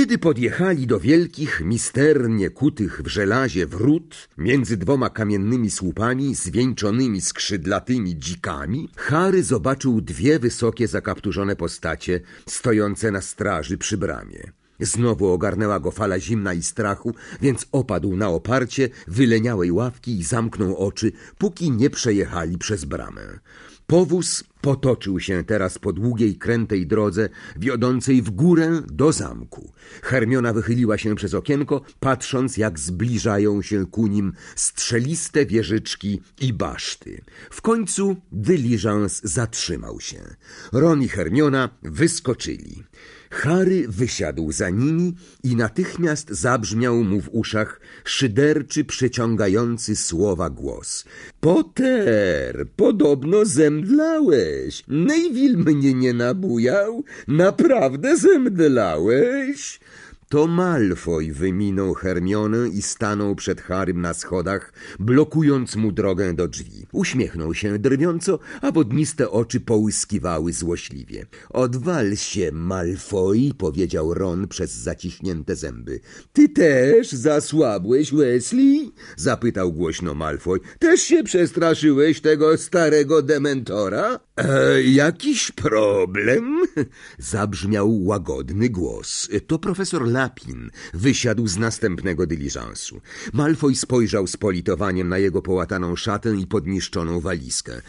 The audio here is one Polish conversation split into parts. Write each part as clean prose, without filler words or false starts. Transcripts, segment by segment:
Kiedy podjechali do wielkich, misternie kutych w żelazie wrót między dwoma kamiennymi słupami zwieńczonymi skrzydlatymi dzikami, Harry zobaczył dwie wysokie, zakapturzone postacie stojące na straży przy bramie. Znowu ogarnęła go fala zimna i strachu, więc opadł na oparcie wyleniałej ławki i zamknął oczy, póki nie przejechali przez bramę. Powóz potoczył się teraz po długiej, krętej drodze wiodącej w górę do zamku. Hermiona wychyliła się przez okienko, patrząc, jak zbliżają się ku nim strzeliste wieżyczki i baszty. W końcu dyliżans zatrzymał się. Ron i Hermiona wyskoczyli. Harry wysiadł za nimi i natychmiast zabrzmiał mu w uszach szyderczy, przeciągający słowa głos. Potter, podobno zemdlałeś. Neville mnie nie nabujał? Naprawdę zemdlałeś? To Malfoy wyminął Hermionę i stanął przed Harrym na schodach, blokując mu drogę do drzwi. Uśmiechnął się drwiąco, a wodniste oczy połyskiwały złośliwie. Odwal się, Malfoy, powiedział Ron przez zaciśnięte zęby. Ty też zasłabłeś, Weasley? Zapytał głośno Malfoy. Też się przestraszyłeś tego starego dementora? Jakiś problem? Zabrzmiał łagodny głos. To profesor Lapin wysiadł z następnego dyliżansu. Malfoy spojrzał z politowaniem na jego połataną szatę i podniszczoną walizkę.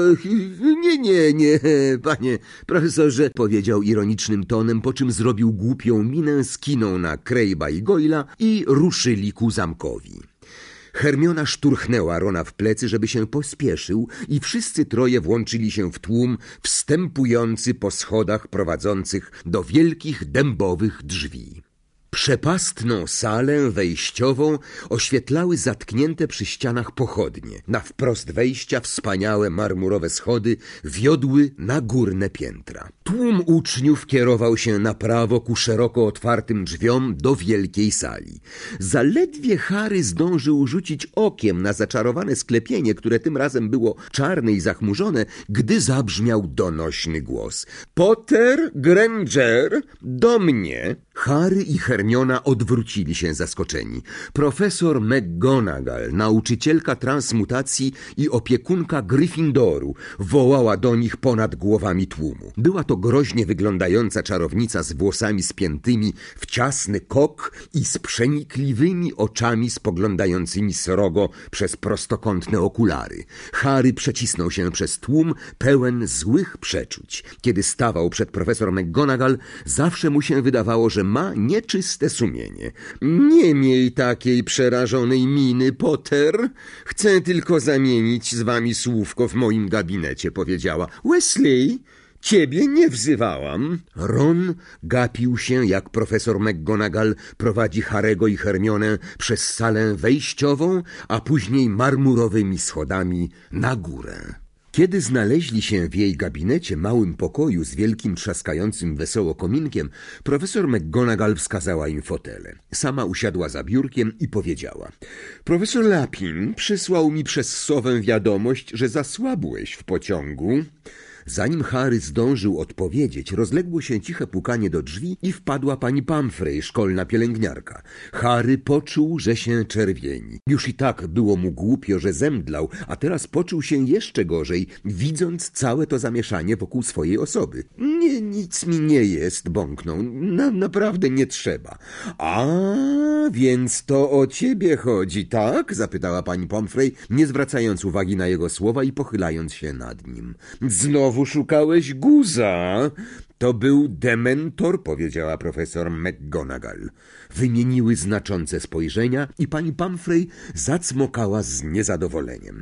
Nie, panie profesorze, powiedział ironicznym tonem, po czym zrobił głupią minę, skinął na Crabe'a i Goyla i ruszyli ku zamkowi. Hermiona szturchnęła Rona w plecy, żeby się pospieszył i wszyscy troje włączyli się w tłum wstępujący po schodach prowadzących do wielkich dębowych drzwi. Przepastną salę wejściową oświetlały zatknięte przy ścianach pochodnie. Na wprost wejścia wspaniałe marmurowe schody wiodły na górne piętra. Tłum uczniów kierował się na prawo ku szeroko otwartym drzwiom do wielkiej sali. Zaledwie Harry zdążył rzucić okiem na zaczarowane sklepienie, które tym razem było czarne i zachmurzone, gdy zabrzmiał donośny głos. Potter, Granger, do mnie! Harry i Hermiona odwrócili się zaskoczeni. Profesor McGonagall, nauczycielka transmutacji i opiekunka Gryffindoru, wołała do nich ponad głowami tłumu. Była to groźnie wyglądająca czarownica z włosami spiętymi w ciasny kok i z przenikliwymi oczami spoglądającymi srogo przez prostokątne okulary. Harry przecisnął się przez tłum, pełen złych przeczuć. Kiedy stawał przed profesor McGonagall, zawsze mu się wydawało, że ma nieczyste sumienie. Nie miej takiej przerażonej miny, Potter. Chcę tylko zamienić z wami słówko w moim gabinecie, powiedziała. Weasley, ciebie nie wzywałam. Ron gapił się, jak profesor McGonagall prowadzi Harry'ego i Hermionę przez salę wejściową, a później marmurowymi schodami na górę. Kiedy znaleźli się w jej gabinecie, małym pokoju z wielkim trzaskającym wesoło kominkiem, profesor McGonagall wskazała im fotele. Sama usiadła za biurkiem i powiedziała: Profesor Lapin przysłał mi przez sowę wiadomość, że zasłabłeś w pociągu. Zanim Harry zdążył odpowiedzieć, rozległo się ciche pukanie do drzwi i wpadła pani Pumphrey, szkolna pielęgniarka. Harry poczuł, że się czerwieni. Już i tak było mu głupio, że zemdlał, a teraz poczuł się jeszcze gorzej, widząc całe to zamieszanie wokół swojej osoby. Nie, nic mi nie jest, bąknął. Naprawdę nie trzeba. A, więc to o ciebie chodzi, tak? Zapytała pani Pumphrey, nie zwracając uwagi na jego słowa i pochylając się nad nim. Znowu szukałeś guza? To był dementor, powiedziała profesor McGonagall. Wymieniły znaczące spojrzenia i pani Pumphrey zacmokała z niezadowoleniem.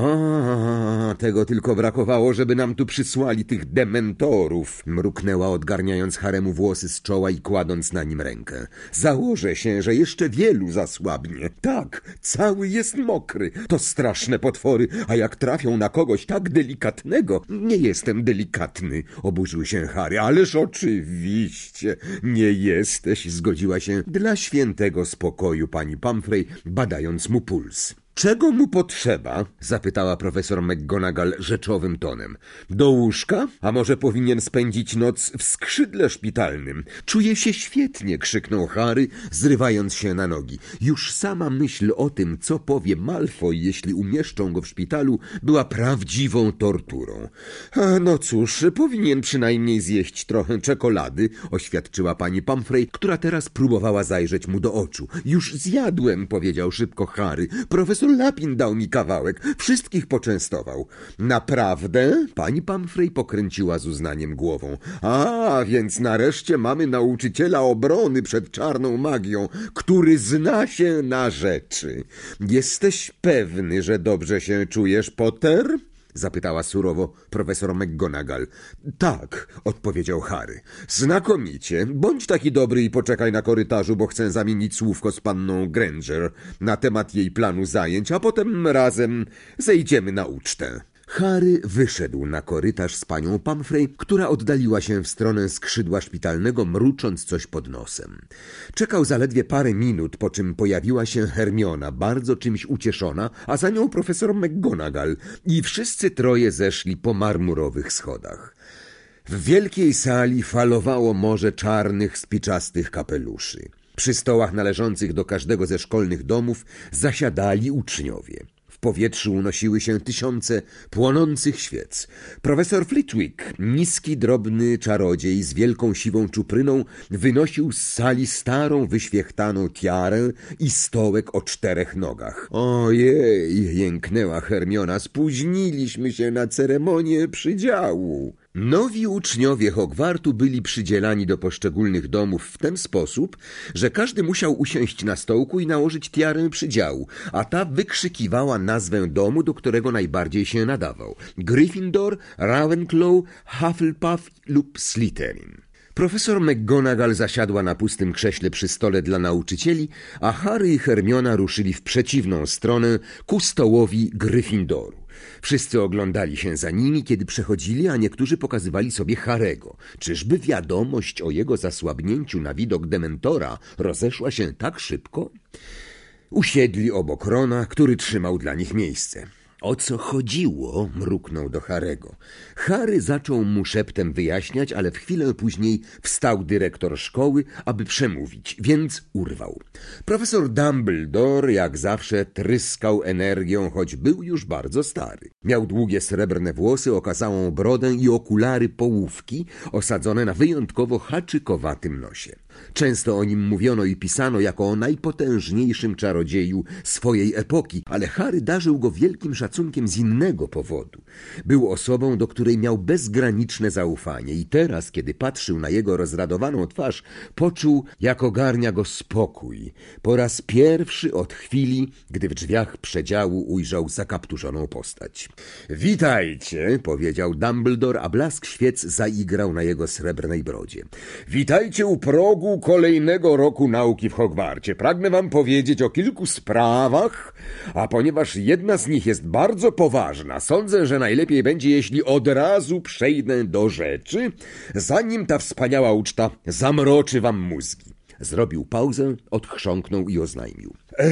Tego tylko brakowało, żeby nam tu przysłali tych dementorów, mruknęła, odgarniając Haremu włosy z czoła i kładąc na nim rękę. Założę się, że jeszcze wielu zasłabnie. Tak, cały jest mokry. To straszne potwory, a jak trafią na kogoś tak delikatnego... Nie jestem delikatny, oburzył się Harry. Ależ oczywiście nie jesteś, zgodziła się dla świętego spokoju pani Pumphrey, badając mu puls. Czego mu potrzeba? Zapytała profesor McGonagall rzeczowym tonem. Do łóżka? A może powinien spędzić noc w skrzydle szpitalnym? Czuje się świetnie, krzyknął Harry, zrywając się na nogi. Już sama myśl o tym, co powie Malfoy, jeśli umieszczą go w szpitalu, była prawdziwą torturą. No cóż, powinien przynajmniej zjeść trochę czekolady, oświadczyła pani Pomfrey, która teraz próbowała zajrzeć mu do oczu. Już zjadłem, powiedział szybko Harry. Profesor Lapin dał mi kawałek. Wszystkich poczęstował. Naprawdę? Pani Pomfrey pokręciła z uznaniem głową. A, więc nareszcie mamy nauczyciela obrony przed czarną magią, który zna się na rzeczy. Jesteś pewny, że dobrze się czujesz, Potter? Zapytała surowo profesor McGonagall. Tak, odpowiedział Harry. Znakomicie. Bądź taki dobry i poczekaj na korytarzu, bo chcę zamienić słówko z panną Granger na temat jej planu zajęć, a potem razem zejdziemy na ucztę. Harry wyszedł na korytarz z panią Pomfrey, która oddaliła się w stronę skrzydła szpitalnego, mrucząc coś pod nosem. Czekał zaledwie parę minut, po czym pojawiła się Hermiona, bardzo czymś ucieszona, a za nią profesor McGonagall i wszyscy troje zeszli po marmurowych schodach. W wielkiej sali falowało morze czarnych, spiczastych kapeluszy. Przy stołach należących do każdego ze szkolnych domów zasiadali uczniowie. W powietrzu unosiły się tysiące płonących świec. Profesor Flitwick, niski, drobny czarodziej z wielką siwą czupryną, wynosił z sali starą, wyświechtaną tiarę i stołek o 4 nogach. Ojej, jęknęła Hermiona, spóźniliśmy się na ceremonię przydziału. Nowi uczniowie Hogwartu byli przydzielani do poszczególnych domów w ten sposób, że każdy musiał usiąść na stołku i nałożyć tiarę przydziału, a ta wykrzykiwała nazwę domu, do którego najbardziej się nadawał. Gryffindor, Ravenclaw, Hufflepuff lub Slytherin. Profesor McGonagall zasiadła na pustym krześle przy stole dla nauczycieli, a Harry i Hermiona ruszyli w przeciwną stronę ku stołowi Gryffindoru. Wszyscy oglądali się za nimi, kiedy przechodzili, a niektórzy pokazywali sobie Harego. Czyżby wiadomość o jego zasłabnięciu na widok Dementora rozeszła się tak szybko? Usiedli obok Rona, który trzymał dla nich miejsce. O co chodziło? Mruknął do Harego. Harry zaczął mu szeptem wyjaśniać, ale w chwilę później wstał dyrektor szkoły, aby przemówić, więc urwał. Profesor Dumbledore, jak zawsze, tryskał energią, choć był już bardzo stary. Miał długie srebrne włosy, okazałą brodę i okulary połówki osadzone na wyjątkowo haczykowatym nosie. Często o nim mówiono i pisano jako o najpotężniejszym czarodzieju swojej epoki, ale Harry darzył go wielkim szacunkiem z innego powodu. Był osobą, do której miał bezgraniczne zaufanie i teraz, kiedy patrzył na jego rozradowaną twarz, poczuł, jak ogarnia go spokój. Po raz pierwszy od chwili, gdy w drzwiach przedziału ujrzał zakapturzoną postać. Witajcie, powiedział Dumbledore, a blask świec zaigrał na jego srebrnej brodzie. Witajcie u progu kolejnego roku nauki w Hogwarcie. Pragnę wam powiedzieć o kilku sprawach, a ponieważ jedna z nich jest bardzo poważna, sądzę, że najlepiej będzie, jeśli od razu przejdę do rzeczy, zanim ta wspaniała uczta zamroczy wam mózgi. Zrobił pauzę, odchrząknął i oznajmił.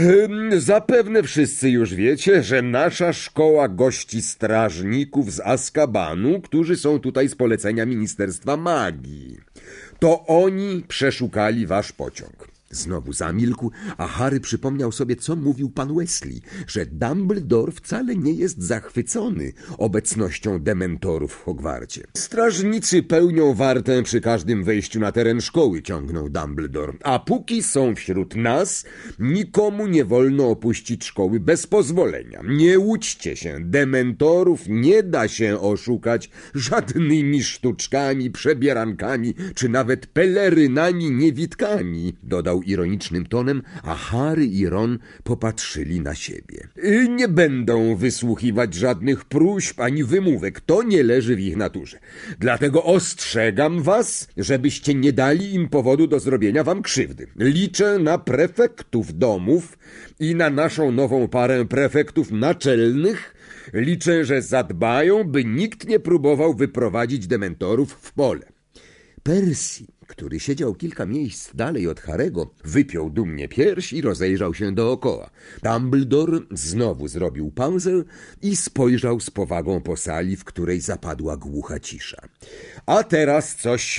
Zapewne wszyscy już wiecie, że nasza szkoła gości strażników z Azkabanu, którzy są tutaj z polecenia Ministerstwa Magii. To oni przeszukali wasz pociąg. Znowu zamilkł, a Harry przypomniał sobie, co mówił pan Weasley, że Dumbledore wcale nie jest zachwycony obecnością dementorów w Hogwarcie. Strażnicy pełnią wartę przy każdym wejściu na teren szkoły, ciągnął Dumbledore. A póki są wśród nas, nikomu nie wolno opuścić szkoły bez pozwolenia. Nie łudźcie się, dementorów nie da się oszukać żadnymi sztuczkami, przebierankami, czy nawet pelerynami niewidkami, dodał ironicznym tonem, a Harry i Ron popatrzyli na siebie. Nie będą wysłuchiwać żadnych próśb ani wymówek, to nie leży w ich naturze. Dlatego ostrzegam was, żebyście nie dali im powodu do zrobienia wam krzywdy. Liczę na prefektów domów i na naszą nową parę prefektów naczelnych. Liczę, że zadbają, by nikt nie próbował wyprowadzić dementorów w pole. Percy, który siedział kilka miejsc dalej od Harego, wypiął dumnie pierś i rozejrzał się dookoła. Dumbledore znowu zrobił pauzę i spojrzał z powagą po sali, w której zapadła głucha cisza. A teraz coś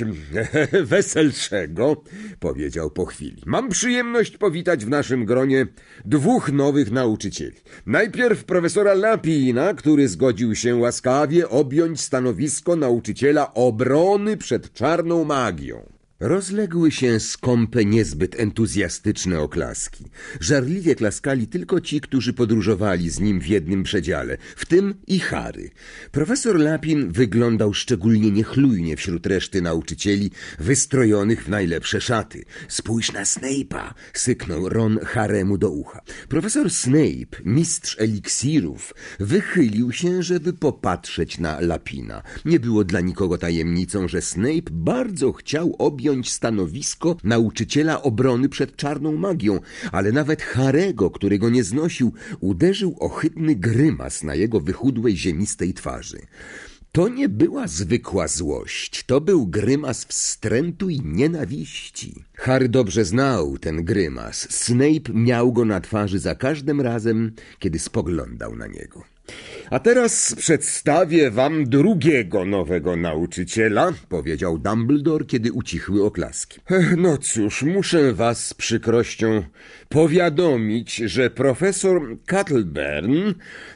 weselszego, powiedział po chwili. Mam przyjemność powitać w naszym gronie 2 nowych nauczycieli. Najpierw profesora Lapina, który zgodził się łaskawie objąć stanowisko nauczyciela obrony przed czarną magią. Rozległy się skąpe, niezbyt entuzjastyczne oklaski. Żarliwie klaskali tylko ci, którzy podróżowali z nim w jednym przedziale, w tym i Harry. Profesor Lapin wyglądał szczególnie niechlujnie wśród reszty nauczycieli wystrojonych w najlepsze szaty. Spójrz na Snape'a, syknął Ron Haremu do ucha. Profesor Snape, mistrz eliksirów, wychylił się, żeby popatrzeć na Lapina. Nie było dla nikogo tajemnicą, że Snape bardzo chciał objąć stanowisko nauczyciela obrony przed czarną magią, ale nawet Harego, który go nie znosił, uderzył ohydny grymas na jego wychudłej, ziemistej twarzy. To nie była zwykła złość, to był grymas wstrętu i nienawiści. Harry dobrze znał ten grymas. Snape miał go na twarzy za każdym razem, kiedy spoglądał na niego. A teraz przedstawię wam 2 nowego nauczyciela, powiedział Dumbledore, kiedy ucichły oklaski. No cóż, muszę was z przykrością powiadomić, że profesor Cuttleburn,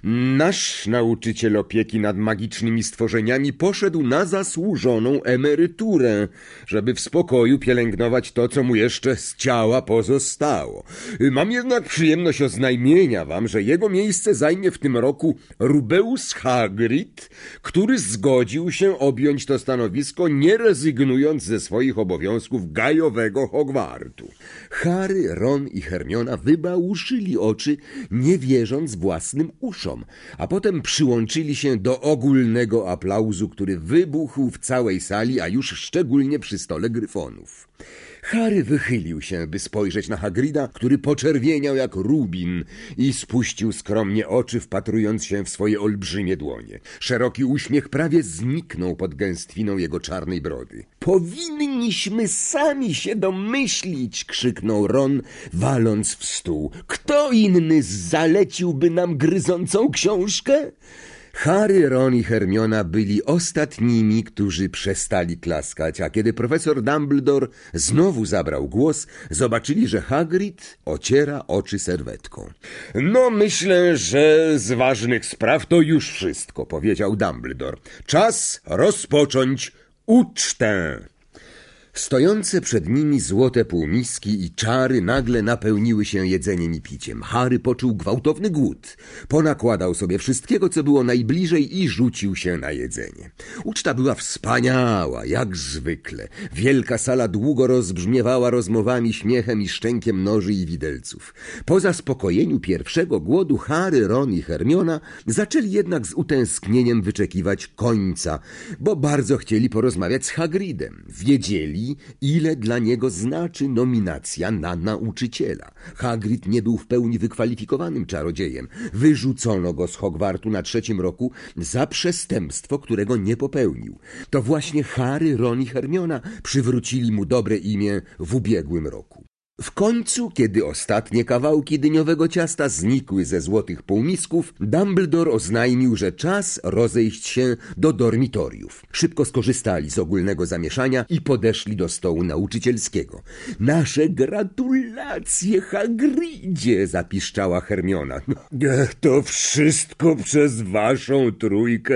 nasz nauczyciel opieki nad magicznymi stworzeniami, poszedł na zasłużoną emeryturę, żeby w spokoju pielęgnować to, co mu jeszcze z ciała pozostało. Mam jednak przyjemność oznajmienia wam, że jego miejsce zajmie w tym roku Rubeus Hagrid, który zgodził się objąć to stanowisko, nie rezygnując ze swoich obowiązków gajowego Hogwartu. Harry, Ron i Hermiona wybałuszyli oczy, nie wierząc własnym uszom, a potem przyłączyli się do ogólnego aplauzu, który wybuchł w całej sali, a już szczególnie przy stole Gryfonów. Harry wychylił się, by spojrzeć na Hagrida, który poczerwieniał jak rubin i spuścił skromnie oczy, wpatrując się w swoje olbrzymie dłonie. Szeroki uśmiech prawie zniknął pod gęstwiną jego czarnej brody. Powinniśmy sami się domyślić, krzyknął Ron, waląc w stół. Kto inny zaleciłby nam gryzącą książkę? Harry, Ron i Hermiona byli ostatnimi, którzy przestali klaskać, a kiedy profesor Dumbledore znowu zabrał głos, zobaczyli, że Hagrid ociera oczy serwetką. No, myślę, że z ważnych spraw to już wszystko, powiedział Dumbledore. Czas rozpocząć ucztę. Stojące przed nimi złote półmiski i czary nagle napełniły się jedzeniem i piciem. Harry poczuł gwałtowny głód. Ponakładał sobie wszystkiego, co było najbliżej i rzucił się na jedzenie. Uczta była wspaniała, jak zwykle. Wielka sala długo rozbrzmiewała rozmowami, śmiechem i szczękiem noży i widelców. Po zaspokojeniu pierwszego głodu Harry, Ron i Hermiona zaczęli jednak z utęsknieniem wyczekiwać końca, bo bardzo chcieli porozmawiać z Hagridem. Wiedzieli, ile dla niego znaczy nominacja na nauczyciela. Hagrid nie był w pełni wykwalifikowanym czarodziejem. Wyrzucono go z Hogwartu na 3. roku za przestępstwo, którego nie popełnił. To właśnie Harry, Ron i Hermiona przywrócili mu dobre imię w ubiegłym roku. W końcu, kiedy ostatnie kawałki dyniowego ciasta znikły ze złotych półmisków, Dumbledore oznajmił, że czas rozejść się do dormitoriów. Szybko skorzystali z ogólnego zamieszania i podeszli do stołu nauczycielskiego. Nasze gratulacje, Hagridzie, zapiszczała Hermiona. To wszystko przez waszą trójkę,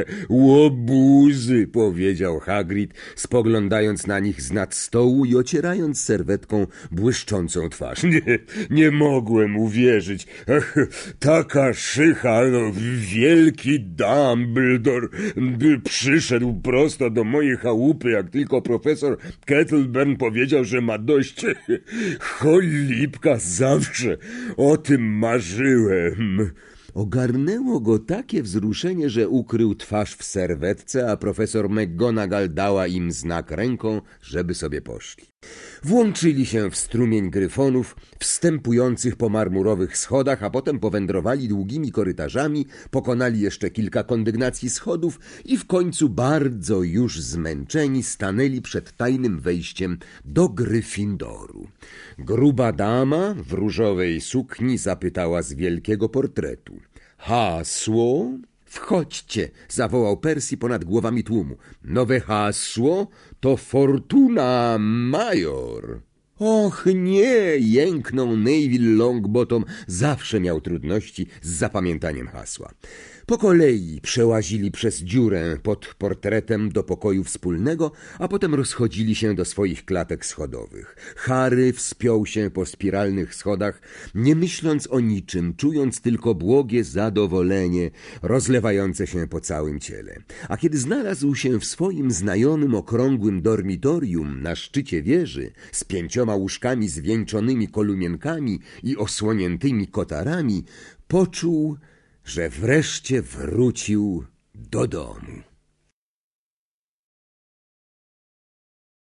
łobuzy, powiedział Hagrid, spoglądając na nich z nad stołu i ocierając serwetką błyszczącą twarz. Nie mogłem uwierzyć. Ach, taka szycha, wielki Dumbledore przyszedł prosto do mojej chałupy, jak tylko profesor Kettleburn powiedział, że ma dość. Cholipka, zawsze o tym marzyłem. Ogarnęło go takie wzruszenie, że ukrył twarz w serwetce, a profesor McGonagall dała im znak ręką, żeby sobie poszli. Włączyli się w strumień gryfonów, wstępujących po marmurowych schodach, a potem powędrowali długimi korytarzami, pokonali jeszcze kilka kondygnacji schodów i w końcu bardzo już zmęczeni stanęli przed tajnym wejściem do Gryffindoru. Gruba dama w różowej sukni zapytała z wielkiego portretu: hasło? Wchodźcie, zawołał Percy ponad głowami tłumu. Nowe hasło to Fortuna Major. Och nie, jęknął Neville Longbottom, zawsze miał trudności z zapamiętaniem hasła. Po kolei przełazili przez dziurę pod portretem do pokoju wspólnego, a potem rozchodzili się do swoich klatek schodowych. Harry wspiął się po spiralnych schodach, nie myśląc o niczym, czując tylko błogie zadowolenie rozlewające się po całym ciele. A kiedy znalazł się w swoim znajomym okrągłym dormitorium na szczycie wieży z 5 łóżkami zwieńczonymi kolumienkami i osłoniętymi kotarami, poczuł, że wreszcie wrócił do domu.